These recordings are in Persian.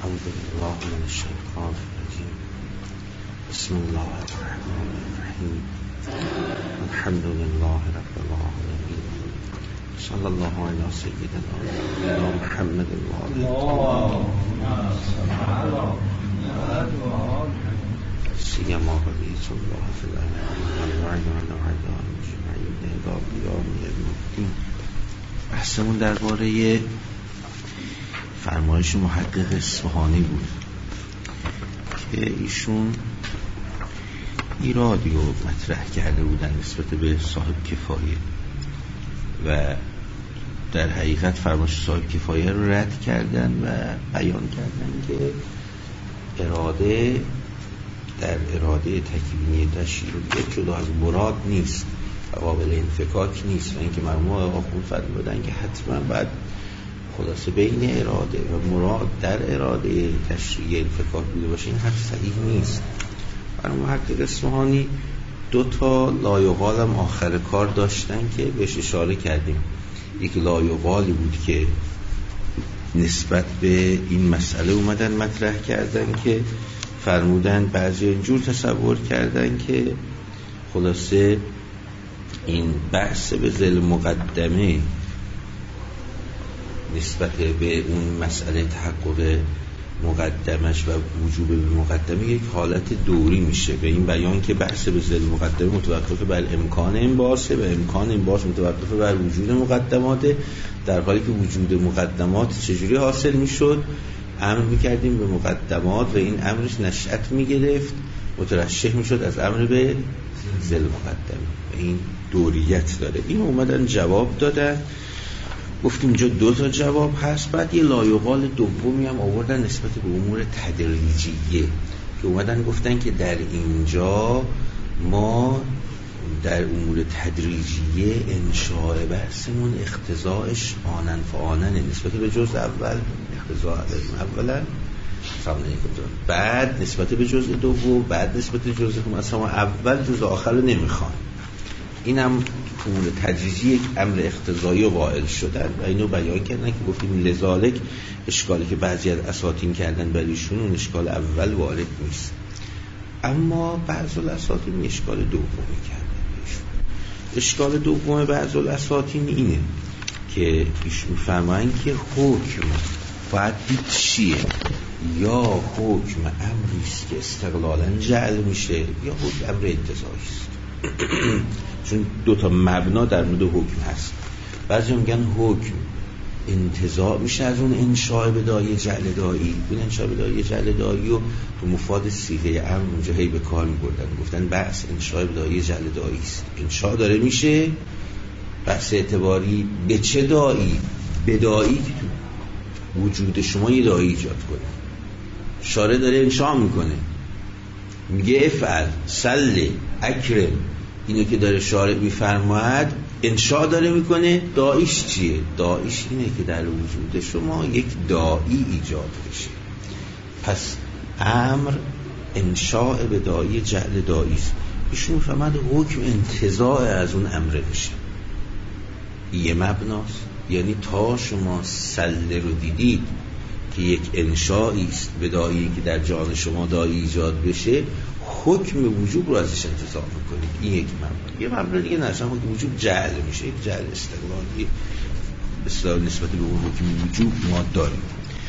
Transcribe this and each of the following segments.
أعوذ بالله من الشيطان الرجيم. بسم الله الرحمن الرحيم. الحمد لله رب العالمين. صلى الله على سيدنا محمد سيما بقية الله في الأنعام وعلى عدان جمعين إلى قيام الدين. بحثمون درباره فرمایش محقق اصفهانی بود که ایشون ایرادی رو مطرح کرده بودن نسبت به صاحب کفایه و در حقیقت فرمایش صاحب کفایه رو رد کردن و بیان کردن که اراده در اراده تکوینی تشریعی جدا از مراد نیست و قابل انفکاک نیست و اینکه مرحوم آخوند فرمودن که حتما باید خلاصه بین اراده و مراد در اراده تشریعی انفکاک بوده باشه. این حرف صحیح نیست. مرحوم محقق اصفهانی دو تا لایقال هم آخر کار داشتن که بهش اشاره کردیم. یک لایقالی بود که نسبت به این مسئله اومدن مطرح کردن که فرمودن بعضی اینجور تصور کردن که خلاصه این بحث به ذیل مقدمه نسبت به اون مسئله تحقق مقدمش و وجوب مقدمه یک حالت دوری میشه به این بیان که بحث به ذیل مقدمه متوقف بر امکان انباسه و امکان انباس متوقف بر وجود مقدماته، در حالی که وجود مقدمات چجوری حاصل میشد؟ امر میکردیم به مقدمات و این امرش نشأت میگرفت مترشح میشد از امر به ذیل مقدمه. این دوریت داره. این اومدن جواب دادن، گفتیم اینجا دو تا جواب هست. بعد یه لایقال دومی هم آوردن نسبت به امور تدریجیه که اومدن گفتن که در اینجا ما در امور تدریجیه انشاء بحثمون اقتضاعش آنن فآنن نسبت به جزء اول اقتضاع اولا بعد نسبت به جزء دوم بعد نسبت به جزء مثلا اول جزء آخر رو نمیخوان. اینم امور تدریجی یک امر اقتضایی قائل شدن و اینو بیان کردن که گفتیم لذالک اشکالی که بعضی از اساطین کردن برایشون اون اشکال اول وارد نیست، اما بعض الاساطین اشکال دومی کردن بهشون. اشکال دوم بعض الاساطین اینه که ایشون فرمایند که حکم باید دید چیه، یا حکم امریست که استقلالا جعل میشه یا حکم امر انتزاعی است. چون دو تا مبنا در مورد حکم هست. بعضی میگن حکم انتزاع میشه از اون انشاء بدایه جعل دایی. اون انشاء بدایه جعل دایی و تو مفاد صیغه امر اونجا هی به کار میبردن، گفتن بحث انشاء بدایه جعل دایی است. انشاء داره میشه بحث اعتباری به چه دایی؟ به دایی که تو وجود شما یه دایی ایجاد کنه. شارع داره انشاء میکنه، میگه افعل سل اکرم، اینو که داره شارع میفرماید انشاء داره میکنه. داییش چیه؟ داییش اینه که در وجود شما یک دایی ایجاد بشه. پس امر انشاء به دایی جعل دایی است. ایشون میفرماد حکم انتزاع از اون امر بشه. یه مبناست، یعنی تا شما سله رو دیدید که یک انشائی است به دایی که در جان شما دایی ایجاد بشه، حکم وجوب رو ازش انتزاع میکنید. این یک مبنا. یه مبنا دیگه نشه حکم وجوب جعل میشه، یک جعل استقلالی بسیار نسبت به اون حکم وجوب ما داریم.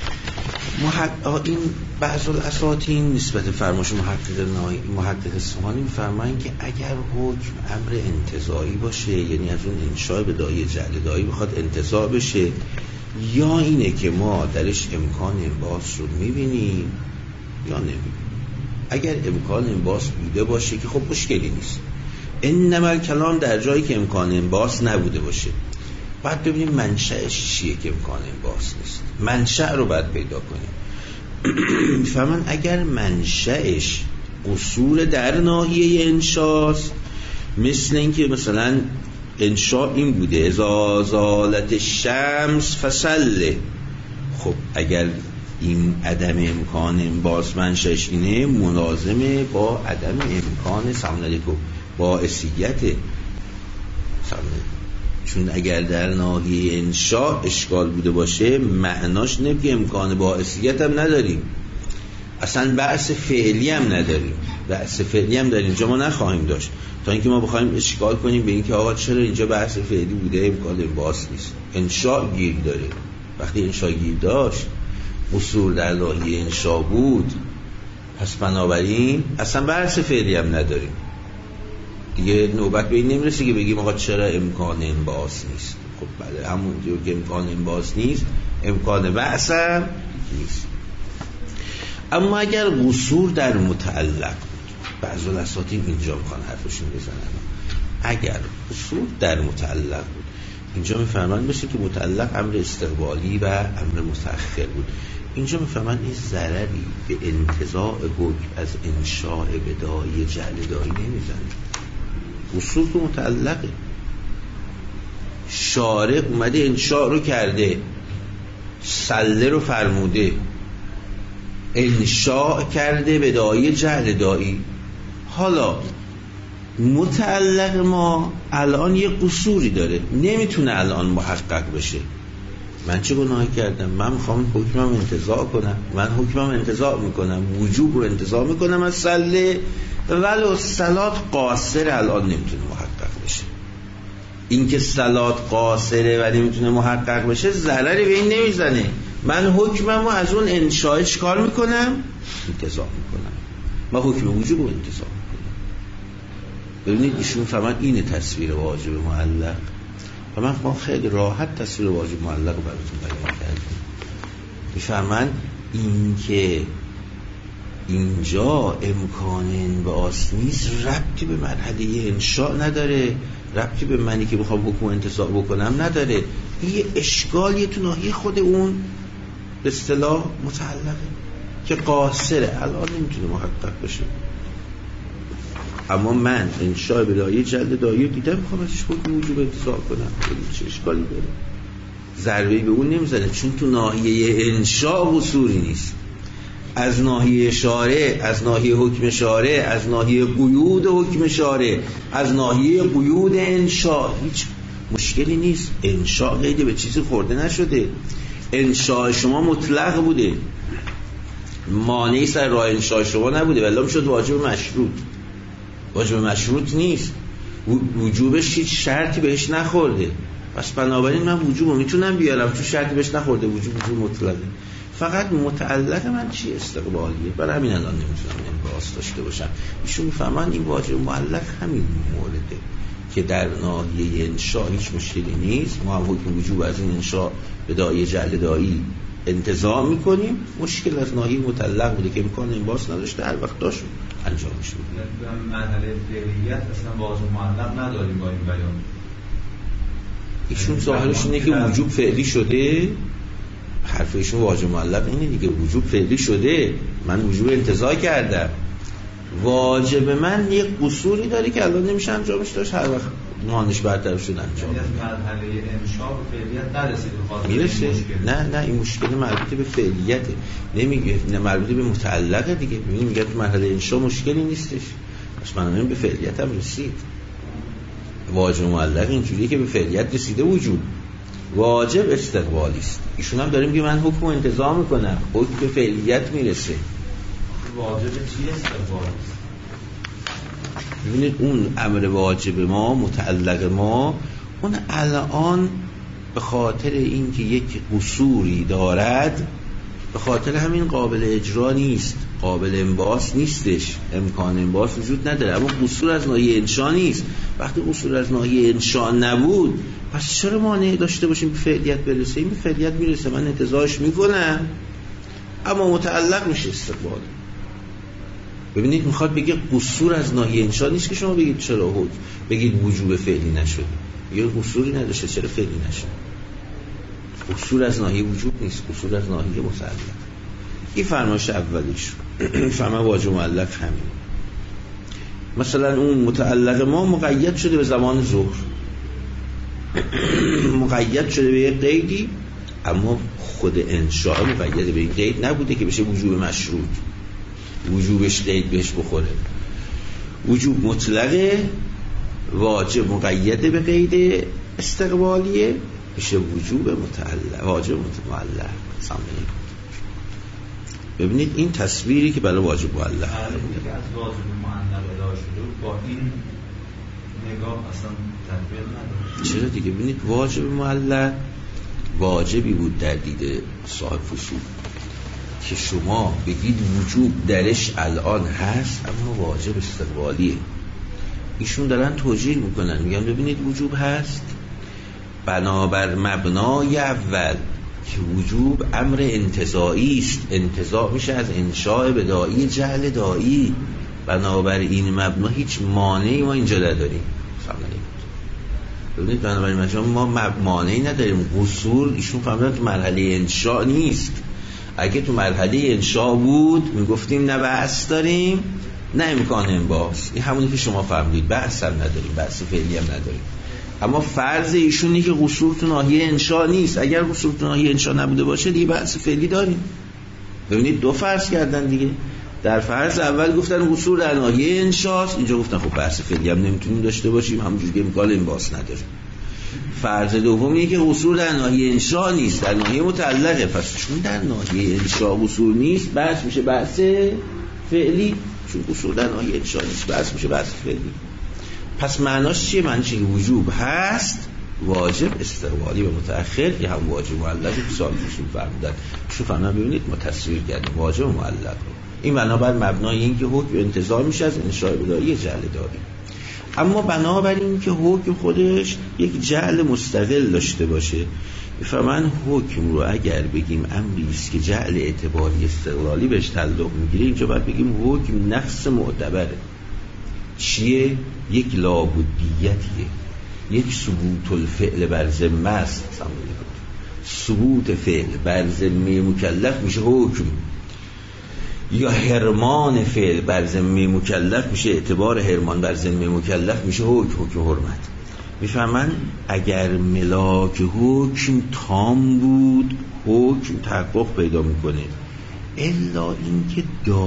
این بعض الاساطین نسبت فرمایش محقق اصفهانی میفرمایند که اگر حکم امر انتزاعی باشه، یعنی از اون انشاء به دایی جعل دایی بخواد انتزاع بشه، یا اینه که ما درش امکان انباس رو میبینیم یا نمیبینیم. اگر امکان انباس بوده باشه که خب مشکلی نیست، انما الکلام در جایی که امکان انباس نبوده باشه. بعد ببینیم منشأش چیه که امکان انباس نیست. منشأ رو باید پیدا کنیم. میفهمن اگر منشأش قصور در ناحیه انشاست، مثل اینکه مثلا انشاء این بوده اذا زالت الشمس فصله، خب اگر این عدم امکان انباس منشأش اینه، ملازمه با عدم امکان سلام علیکم باعثیت. چون اگر در ناحیه انشاء اشکال بوده باشه معناش اینه که امکان باعثیت هم نداریم، اصلا بحث فعلی هم نداریم. بحث فعلی هم در اینجا ما نخواهیم داشت تا اینکه ما بخوایم اشکال کنیم به اینکه آقا چرا اینجا بحث فعلی بوده امکان انباس نیست. انشاء گیر داره. وقتی انشاء گیر داشت اصول در ناحیه انشاء بود، پس بنابراین اصلا بحث فعلی هم نداریم دیگه. نوبت به این نمیرسه که بگیم آقا چرا امکان انباس نیست. خب بله، همونجور که امکان انباس نیست امکان بعث هم نیست. اما اگر قصور در متعلق بود، بعضی الاساتید اینجا میخوان حرفشون بزنن، اگر قصور در متعلق بود اینجا میفهمن بشه که متعلق امر استقبالی و امر متأخر بود، اینجا میفهمن این ضرری به انتزاع حکم از انشاء بدایی جعل دایی نمیزنه. قصور تو متعلقه، شارع اومده انشاء رو کرده، سله رو فرموده، انشاء کرده بدایی جعل دایی. حالا متعلق ما الان یه قصوری داره، نمیتونه الان محقق بشه. من چه گناهی کردم؟ من میخوام حکمم انتزاع کنم، من حکمم انتزاع میکنم، وجوب رو انتزاع میکنم از سله، ولو صلات قاصر الان نمیتونه محقق بشه. این که صلات قاصره و نمیتونه محقق بشه ضرری به این نمیزنه. من حکمم رو از اون انشاء چکار میکنم؟ انتزاع میکنم. من حکم وجوب رو انتزاع میکنم. ببینید ایشون فهمن اینه تصویر واجب معلق و من خیلی راحت تصویر واجب معلق رو براتون بیان کردم. میفهمن این که اینجا امکان انباس نیست ربطی به مرحله انشاء نداره، ربطی به منی که بخوام حکم انتزاع بکنم نداره. این یه اشکالیه تو ناحیه خود اون به اصطلاح متعلقه که قاصره، الان نمیتونه محقق بشه. اما من انشاء بدایی جلد دایی دیدم، میخوام ازش حکم وجوب انتزاع کنم، چه اشکالی داره؟ ضربه‌ای به اون نمیزنه چون تو ناحیه انشاء قصوری نیست. از ناحیه شارع، از ناحیه حکم شارع، از ناحیه قیود حکم شارع، از ناحیه قیود انشاء هیچ مشکلی نیست. انشاء قید به چیزی خورده نشده، انشاء شما مطلق بوده، مانعی سر راه انشاء شما نبوده، ولی میشد واجب مشروط. واجب مشروط نیست، وجوبش هیچ شرطی بهش نخورده، پس بنابراین من وجوبو میتونم بیارم چون شرطی بهش نخورده، وجوب مطلقه. فقط متعلق من چی؟ استقبالیه. برای همین الان نمیتونم انباس داشته باشم. ایشون میفهمن این واجب معلق همین مورده که در ناحیه انشاء هیچ مشکلی نیست، ما هم حکم وجوب از این انشاء بدایی جعل دایی انتزاع میکنیم. مشکل از ناحیه متعلق بوده که امکان انباس نداشته، هر وقت داشت انجام میشه. مرحله فعلیت اصلا واجب معلق نداریم با این بیان. ایشون ظاهرش اینه که وجوب فعلی شده، حرف ایشون واجب معلق اینه دیگه، وجوب فعلی شده، من وجوب انتزاع کردم، واجب من یک قصوری داره که الان نمیشه انجامش داشت، هر وقت نانش برطرف شد انجام مرحله انشاء و فعلیت نرسید میرسه. نه این مشکل مربوط به فعلیته، نمیگه نه مربوط به متعلقه دیگه. میگه تو مرحله انشاء مشکلی نیستش، پس من به فعلیت هم رسید. واجب معلق اینجوریه که به فعلیت رسیده، وجوب واجب استقبالی است. ایشون هم داریم که من حکم انتزاع میکنم، حکم به فعلیت میرسه. واجب چی استقبالی است؟ ببینید اون امر واجب ما، متعلق ما، اون الان به خاطر اینکه یک قصوری دارد، به خاطر همین قابل اجرا نیست، قابل انباس نیستش، امکان انباس وجود نداره. اما قصور از ناحیه انشاء نیست. وقتی قصور از ناحیه انشاء نبود، پس چرا مانع داشته باشیم به فعلیت برسه؟ این به فعلیت میرسه، من انتزاعش میکنم، اما متعلق میشه استقبال. ببینید میخواد بگه قصور از ناحیه انشاء نیست که شما بگید چرا حکم، بگید وجوب فعلی نشد، یه قصوری نداشته چرا فعلی نشد. قصور از ناحیه وجوب نیست، قصور از ناحیه متعلق. این فرمایش اولیش. فرمان واجب معلق همین. مثلا اون متعلق ما مقید شده به زمان ظهر، مقید شده به یک قیدی، اما خود انشاء مقید به این قید نبوده که بشه وجوب مشروط، وجوبش قید بهش بخوره. وجوب مطلقه، واجب مقید به قید استقبالیه میشه وجوب متعلق، واجب معلق. ببینید این تصویری که برای واجب معلق که از واجب معلق ادعا شده با این نگاه اصلا تطبیق نداره. چرا دیگه؟ ببینید واجب معلق واجبی بود در دید صاحب فصول که شما بگید وجوب درش الان هست، اما واجب استقبالیه. ایشون دارن توجیه میکنن، میگن ببینید وجوب هست بنابر مبنای اول که وجوب امر انتزاعی است، انتزاع میشه از انشاء بداعی جعل داعی، بنابر این مبنا هیچ مانعی ما اینجا نداریم. ببینید بنابراین ما مانعی نداریم. قصور ایشون فهمیدن تو مرحله انشاء نیست. اگه تو مرحله انشاء بود میگفتیم نه بحث داریم نه امکان انباس. این همونی که شما فهمید، بحث هم نداریم، بحث فعلی هم نداریم. اما فرض ایشونی که قصور تو ناحیه انشاء نیست. اگر قصور تو ناحیه انشاء نبوده باشه دیگه بحث فعلی داریم. ببینید دو فرض کردن دیگه. در فرض اول گفتن قصور در ناحیه انشاء، اینجا گفتن خب بحث فعلی هم نمیتونیم داشته باشیم، همونجوری که امکان انباس نداریم. فرض دوم اینه که قصور در ناحیه انشاء نیست، در ناحیه متعلقه. پس چون در ناحیه انشاء قصور نیست، بحث میشه بحث فعلی. چون قصور در ناحیه انشاء نیست، بحث میشه بحث فعلی. پس معناش چیه؟ معناش اینکه وجوب هست، واجب استقبالی و متأخر، یا هم واجب معلق که سال فصول فرمودن. شو فهمن ببینید ما تصویر کردیم واجب و معلق رو. این بنابر مبنای این که حکم انتزاع میشه از انشاء بداعی جعل داعی. اما بنابر این که حکم خودش یک جعل مستقل داشته باشه، فمن حکم رو اگر بگیم امری است که جعل اعتباری استقلالی بهش تعلق میگیره، اینجا باید بگیم حکم نفس معتبره. چیه؟ یک لابدیتیه، یک ثبوت الفعل بر ذمه است. ثبوت فعل بر ذمه مکلف میشه حکم، یا حرمان فعل بر ذمه مکلف میشه اعتبار حرمان بر ذمه مکلف میشه حکم حرمت. میفهمن اگر ملاک حکم تام بود حکم تحقق پیدا میکنه، الا اینکه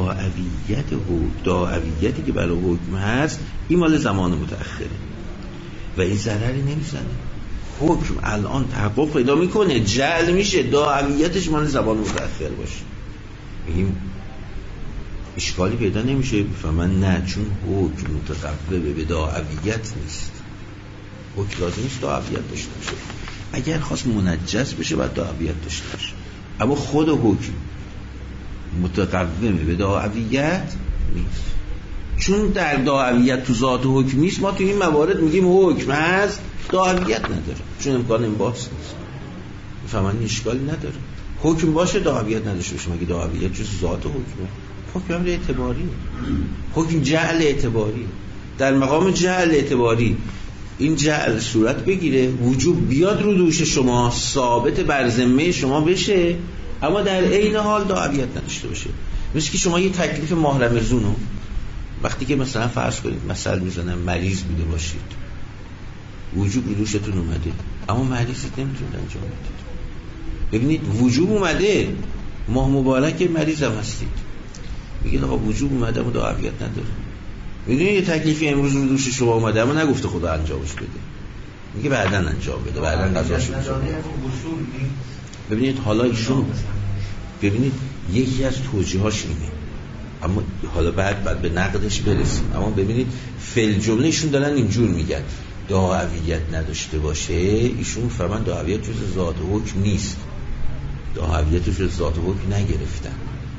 داعویتی که برای حکم هست این مال زمان متأخره و این ضرری نمیزنه. حکم الان تحقق پیدا میکنه، جعل میشه، داعویتش مال زمان متأخر باشه. میگیم اشکالی پیدا نمیشه. بفهمن نه، چون حکم متقوم به داعویت نیست. حکم لازم نیست داعویت داشته باشه. اگر خواست منجز بشه باید داعویت داشته باشه، اما خود حکم متقوم به داعویت نیست. چون در داعویت تو ذات حکم نیست، ما تو این موارد میگیم حکم هست داعویت نداره، چون امکان انباس نیست. بفهمن اشکالی نداره. حکم باشه داعویت نداشته باشه، مگه داعویت جز ذات حکمه؟ حکم امر اعتباری، حکم جعل اعتباری. در مقام جعل اعتباری این جعل صورت بگیره، وجوب بیاد رو دوش شما، ثابت بر ذمه شما بشه، اما در عین حال داعویت نداشته باشه. مثل که شما یه تکلیف ماهرمزونو وقتی که مثلا فرض کنید مثلا میزنم مریض بوده باشید، وجوب رو دوشتون اومده اما مریضیت نمیتونید انجام بدید. ببینید وجوب اومده، ماه مبارک مریض هم هستید، میگید آقا وجوب اومده اما داعویت نداره. میدونید یه تکلیفی امروز رو دوش شما اومده اما نگفته خدا انجامش بده، میگه بعداً انجام بده، بعداً قضاشو بشه. ببینید حالا ایشون ببینید یکی از توجیهاش اینه، اما حالا بعد به نقدش برسیم. اما ببینید فعل جمله ایشون دارن اینجور میگن داعویت نداشته باشه، ایشون فرمان داعویت جز ذات حکم نیست، داعویت جز ذات حکم نگرفتن.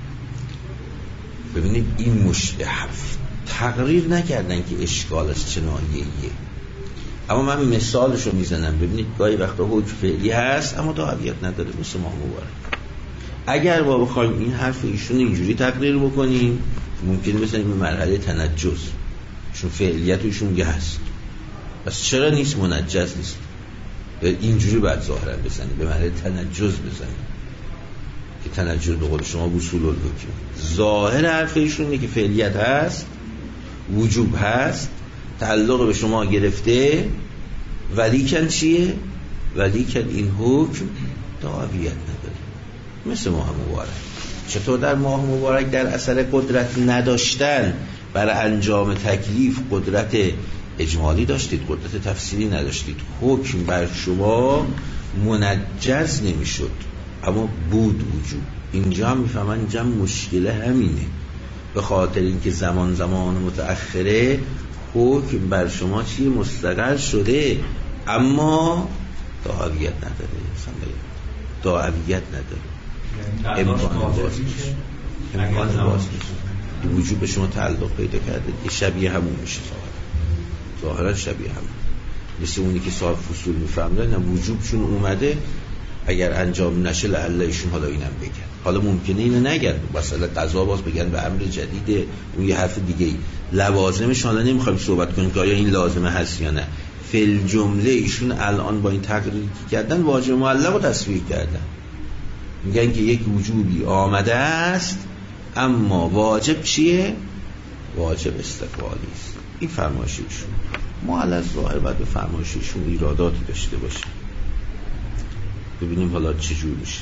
ببینید این مشتحف تقریر نکردن که اشکال از چه ناحیه‌ایه، اما من مثالشو میزنم. ببینید گاهی وقتا حکم فعلی هست اما داعویت نداره، مثل ماه مبارک. اگر ما بخوایم این حرف ایشون اینجوری تقریر بکنیم ممکنه بزنیم به مرحله تنجز، چون فعلیت ایشون میگه هست، پس چرا نیست؟ منجز نیست. اینجوری باید ظاهرا بزنیم، به مرحله تنجز بزنیم که تنجز به قول شما وصول الحکم. ظاهر حرف ایشون اینه که فعلیت هست، وجوب هست، تعلق به شما گرفته، ولیکن چیه؟ ولیکن این حکم داعویت نداره، مثل ماه مبارک. چطور در ماه مبارک در اثر قدرت نداشتن برای انجام تکلیف قدرت اجمالی داشتید، قدرت تفسیری نداشتید، حکم بر شما منجز نمیشد اما بود وجود. اینجا هم میفهمن اینجا مشکل همینه، به خاطر اینکه زمان متأخره حکم بر شما چی مستقر شده اما دعویت نداره، دعویت نداره، امکان باز میشه، وجود به شما تعلق پیدا کرده، یه شبیه همون میشه، ظاهرا شبیه همون، مثل اونی که صاحب فصول میفهمده نه وجوبشون اومده، اگر انجام نشه لعل ایشون حالا اینم بگن، حالا ممکنه اینو نگن، مثلا قضا باز بگن به امر جدیده، اون یه حرف دیگه ای، لوازمش حالا نمیخوایم صحبت کنیم که آیا این لازمه هست یا نه. فی الجمله ایشون الان با این تقریری که کردن واجب معلق رو تصویر کردن، میگن که یک وجوبی آمده است اما واجب چیه؟ واجب استقبالی است. این فرمایششون ما علی ظاهر بعد به فرمایششون ایراداتی داشته باشیم، ببینیم حالا چجور میشه.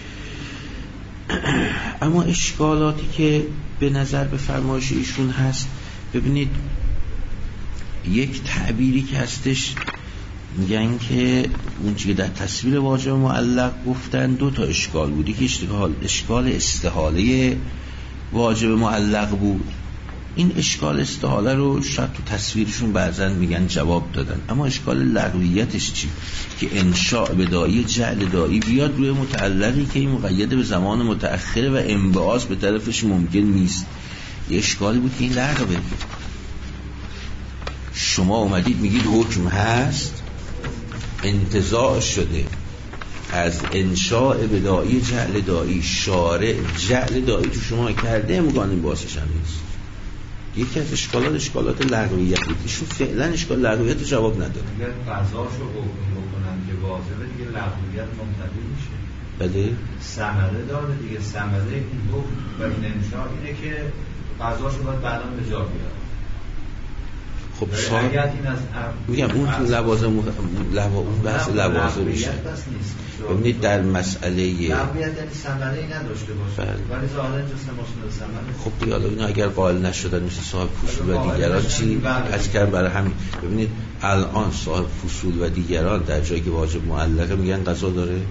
اما اشکالاتی که به نظر به فرمایش ایشون هست، ببینید یک تعبیری که هستش، میگن که اون چیزی که در تصویر واجب معلق گفتن دو تا اشکال بود، یکی اشکال استحاله واجب معلق بود. این اشکال استحاله رو شاید تو تصویرشون بعضن میگن جواب دادن، اما اشکال لغویتش چی؟ که انشاء بدایی جعل دایی بیاد روی متعلقی که این مقید به زمان متأخره و انبعاث به طرفش ممکن نیست. یه اشکالی بود که این لغوه، شما اومدید میگید حکم هست، انتزاع شده از انشاء بدایی جعل دایی، شارع جعل دایی تو شما کرده، امکان این باسش هم نیست. یکی از اشکالات لغویت بود، ایشون فعلا اشکال لغویت رو جواب نداره. اگر قضاشو حکم بکنن که واجبه دیگه لغویت منتفی میشه. بله ثمره داره دیگه، ثمره این حکم و این انشاء اینه که قضاشو باید بعدا به جا بیاره. خب میگم اون تو لوازم اون بحث لوازم میشه. ببینید در مسئله لغویت یعنی ثمره‌ای نداشته باشه، ولی ظاهرا جسم مشمول ثمره. خب دیگه حالا اینا اگر قائل نشدن مثل صاحب فصول و دیگران چی از کردن برای همین. ببینید الان صاحب فصول و دیگران در جایی که واجب معلقه میگن قضا داره،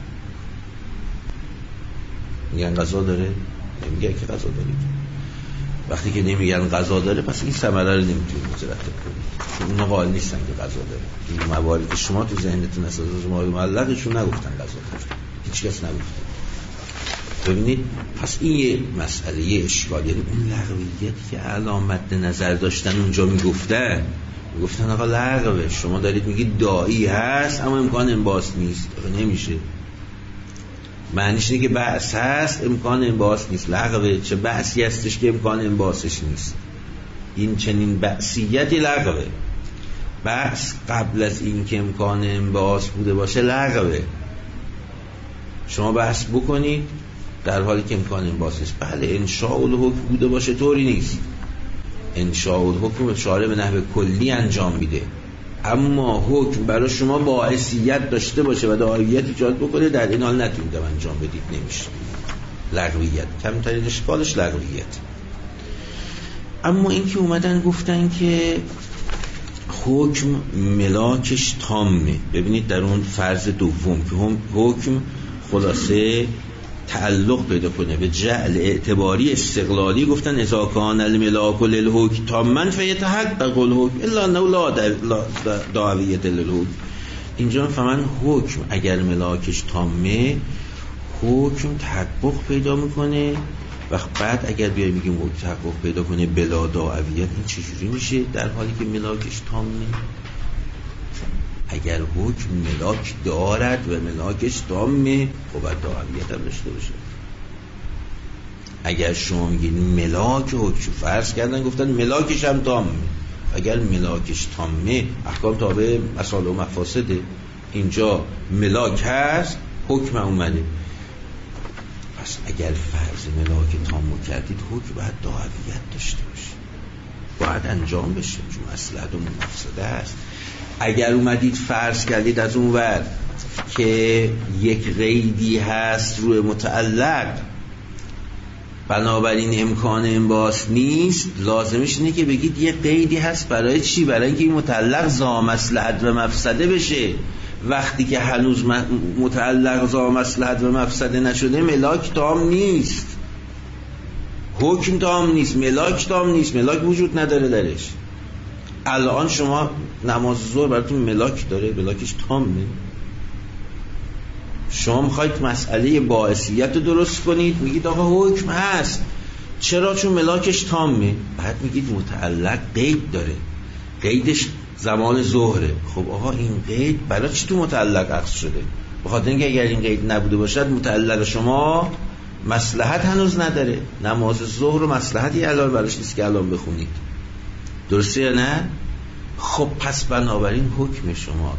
میگن قضا داره، نمیگن که قضا داره. وقتی که نمیگن قضا داره پس این ثمره رو نمیتونید مترتب کنید، چون اونا قائل نیستن که قضا داره. این مواردی که شما تو ذهنتون اساس واجب معلقشون نگفتن قضا داره، هیچ کس نگفته. ببینید پس این یه مسئله، یه اشکال، یعنی اون لغویتی که الان مد نظر داشتن اونجا میگفتن آقا لغوه، شما دارید میگید دایی هست اما امکان انباس نیست، نمیشه. معنیش اینه که بحث هست امکان انباس نیست، لغوه. چه بحثی هستش که امکان انباسش نیست؟ این چنین بحثیتی لغوه. بحث قبل از این که امکان انباس بوده باشه لغوه. شما بحث بکنید در حالی که امکان انباس نیست. بله انشاء الحکم بوده باشه طوری نیست، انشاء الحکم شارع به نحو کلی انجام میده، اما حکم برای شما باعثیت داشته باشه و دعویت ایجاد بکنه، در این حال نتونید انجام بدید، نمیشه. لغویت کمترین اشکالش لغویت. اما این که اومدن گفتن که حکم ملاکش تامه، ببینید در اون فرض دوم که حکم خلاصه تعلق پیدا کنه به جعل اعتباری استقلالی، گفتن اذا کان الملاک للحکم تاما فیتحقق الحکم الا انه لا دعویت للحکم. اینجا فهمن حکم اگر ملاکش تامه حکم تحقق پیدا میکنه، و بعد اگر بیایم بگیم حکم تحقق پیدا کنه بلا دعویت، این چجوری میشه در حالی که ملاکش تامه؟ اگر حکم ملاک دارد و ملاکش تامه خب باید دعویت هم داشته باشه. اگر شما میگید ملاک حکم فرض کردن گفتن ملاکش هم تامه، اگر ملاکش تامه احکام تابع مصالح و مفاسده، اینجا ملاک هست حکم اومده، پس اگر فرض ملاک تامه کردید حکم باید دعویت داشته باشه، باید انجام بشه، چون مصلحت و مفسده است. اگر اومدید فرض کردید از اون ور که یک قیدی هست روی متعلق بنابراین امکان انباس نیست، لازمش اینه که بگید یه قیدی هست. برای چی؟ برای اینکه این متعلق ذا مصلحت و مفسده بشه. وقتی که هنوز متعلق ذا مصلحت و مفسده نشده، ملاک تام نیست، حکم تام نیست، ملاک تام نیست، ملاک وجود نداره درش. الان شما نماز ظهر براتون ملاک داره، ملاکش تامه. شما میخواید مسئله باعثیت رو درست کنید، میگید آقا حکم هست. چرا؟ چون ملاکش تامه. بعد میگید متعلق قید داره، قیدش زمان ظهره. خب آقا این قید برای چی تو متعلق عکس شده؟ بخاطر اینکه اگر این قید نبوده باشد، متعلق شما مصلحت هنوز نداره. نماز ظهر و مصلحتی الان براش نیست که الان بخونید، درسته یا نه؟ خب پس بنابراین حکم شما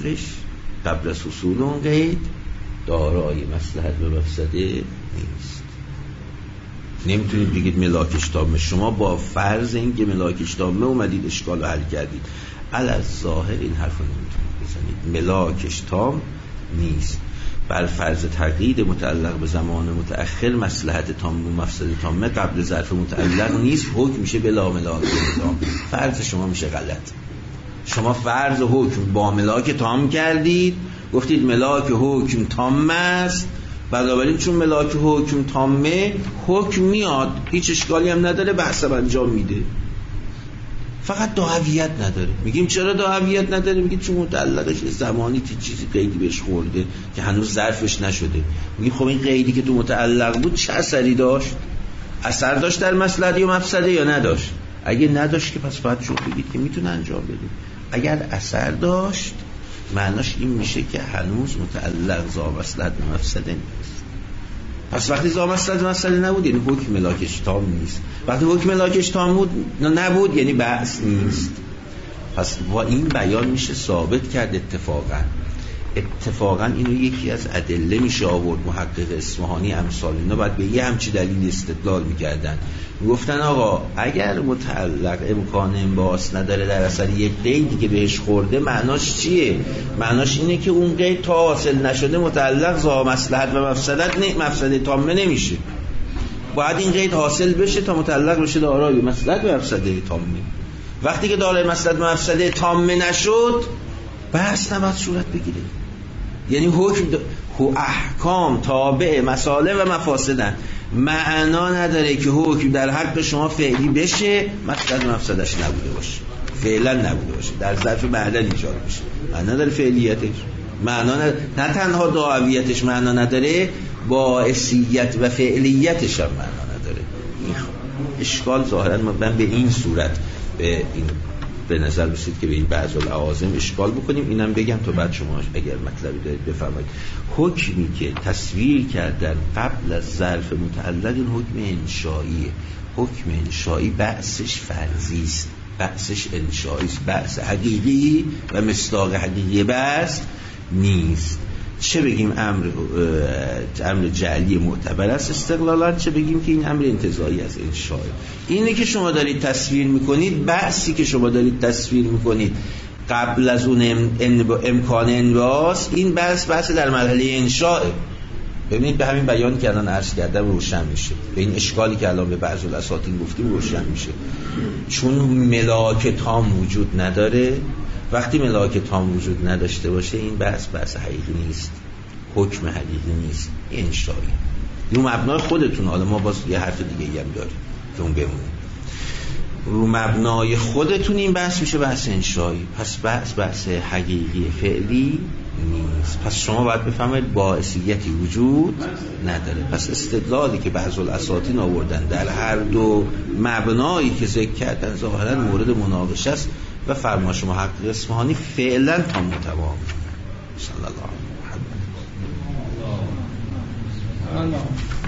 قبل از حصول اون قید دارای مصلحت و مفسده نیست. نمیتونید بگید ملاکش تامه. شما با فرض اینکه ملاکش تامه اومدید اشکال رو حل کردید. علی الظاهر این حرف رو نمیتونید بزنید، ملاکش تام نیست. بر فرض تقیید متعلق به زمان متأخر، مصلحت تام و مفسده تامه قبل ظرف متعلق نیست، حکم میشه بلا ملاک تام. فرض شما میشه غلط. شما فرض حکم با ملاک تام کردید، گفتید ملاک حکم تام است، بنابراین چون ملاک حکم تامه، حکم میاد، هیچ اشکالی هم نداره، بحث انجام میده، فقط دعویت نداره. میگیم چرا دعویت نداره؟ میگید چون متعلقش زمانی چیزی قیدی بهش خورده که هنوز ظرفش نشده. میگیم خب این قیدی که تو متعلق بود چه اثری داشت؟ اثر داشت در مصلحت یا مفسده یا نداشت؟ اگه نداشت که پس باید شما بگید که میتونه انجام بده. اگر اثر داشت، معناش این میشه که هنوز متعلق ذا مصلحت و مفسده نیست. پس وقتی ذا مصلحت و مفسده نبود، یعنی حکم ملاکش تام نیست. وقتی حکم ملاکش تام بود نبود، یعنی بحث نیست. پس با این بیان میشه ثابت کرد اتفاقا اینو یکی از ادله میشه آورد. محقق اصفهانی امثال اینا باید به یه همچی دلیل استدلال میکردن، میگفتن آقا اگر متعلق امکان انباس نداره در اثر یک قیدی که بهش خورده، معناش چیه؟ معناش اینه که اون قید تا حاصل نشده متعلق ذا مصلحت و مفسده تامه نمیشه. باید این قید حاصل بشه تا متعلق بشه دارای مصلحت و مفسده تامه. وقتی که دارای مصلحت و مفسده تامه نشد، بحث نباید صورت بگیره. یعنی حکم احکام تابع مصالح و مفاسدن. معنا نداره که حکم در حق شما فعلی بشه، مصلحت و مفسدش نبوده باشه، فعلا نبوده باشه، در ظرف بعدا ایجاد بشه. معنا نداره فعلیتش، معنا نه تنها دعویتش معنا نداره، باعثیت و فعلیتش هم معنا نداره. این اشکال ظاهرا من به این صورت به نظر رسید که به این بعض العوازم اشکال بکنیم. اینم بگم تا بعد شما اگر مطلبی دارید بفرمایید. حکمی که تصویر کردن قبل از ظرف متعلق، این حکم انشائیه. حکم انشائی بحثش فرضی است، بحثش انشائی است، بحث حقیقی و مصداق حقیقی بحث نیست. چه بگیم امر جعلی معتبر است استقلالا، چه بگیم که این امر انتزاعی از انشاء. اینه که شما دارید تصویر میکنید، بحثی که شما دارید تصویر میکنید قبل از اون امکان انباس، این بحث در مرحله انشاء. ببینید به همین بیان که الان عرض کردم روشن میشه، به این اشکالی که الان به بعض الاساطین گفتیم روشن میشه. چون ملاک تام وجود نداره، وقتی ملاک تام وجود نداشته باشه، این بحث حقیقی نیست، حکم حقیقی نیست، انشایی. رو مبنای خودتون، حالا ما باز یه حرف دیگه هم داریم که اون بمونه، رو مبنای خودتون این بحث میشه بحث انشایی. پس بحث حقیقی فعلی نیست. پس شما باید بفهمید باعثیتی وجود نداره. پس استدلالی که بعض الاساطین آوردن در هر دو مبنایی که ذکر کردن ظاهرا مورد مناقشه است و فرمایش محقق اصفهانی فعلا تا متوام. صلی الله علیه و آله.